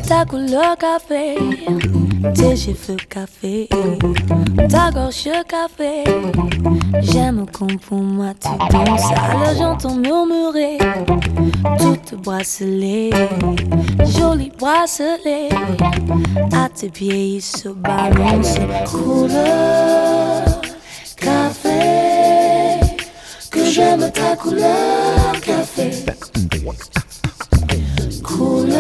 ta couleur café, tes cheveux café, ta gorge café. J'aime quand pour moi tu danses, alors j'entends murmurer toutes bracelets, joli bracelet. À tes pieds il se balance, couleur café, que j'aime ta couleur café.